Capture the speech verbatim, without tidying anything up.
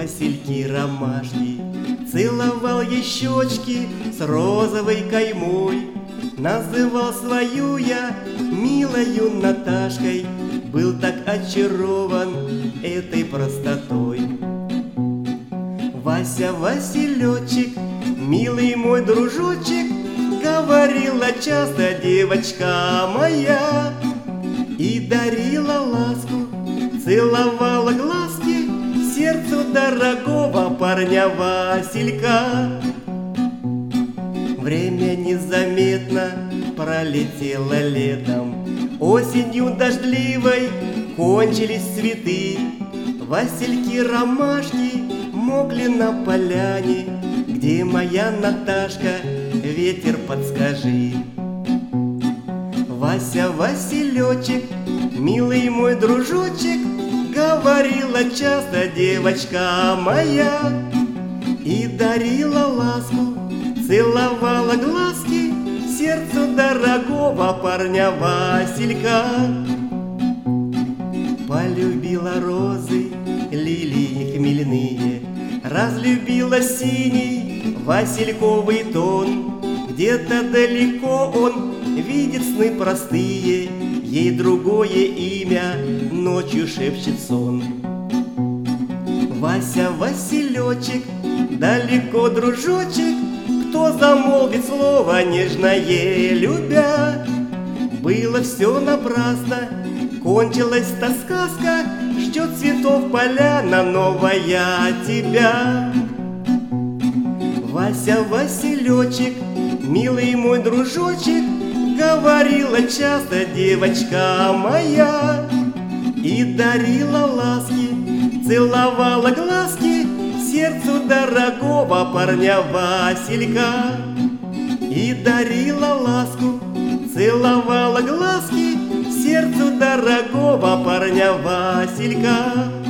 Васильки ромашки, целовал ей щечки с розовой каймой. Называл свою я милою Наташкой, был так очарован этой простотой. Вася, Василечек, милый мой дружочек, говорила часто девочка моя, и дарила ласку, целовала глазки сердцу дорогого парня Василька. Время незаметно пролетело летом, осенью дождливой кончились цветы. Васильки ромашки мокли на поляне, где моя Наташка, ветер подскажи. Вася, Василечек, милый мой дружочек, говорила часто девочка моя, и дарила ласку, целовала глазки сердцу дорогого парня Василька. Полюбила розы, лилии хмельные, разлюбила синий васильковый тон. Где-то далеко он видит сны простые, ей другое имя ночью шепчет сон. Вася, Василечек, далеко дружочек, кто замолвит слово нежное любя? Было все напрасно, кончилась та сказка, ждет цветов поляна новая тебя. Вася, Василечек, милый мой дружочек, говорила часто девочка моя, и дарила ласки, целовала глазки сердцу дорогого парня Василька. И дарила ласку, целовала глазки сердцу дорогого парня Василька.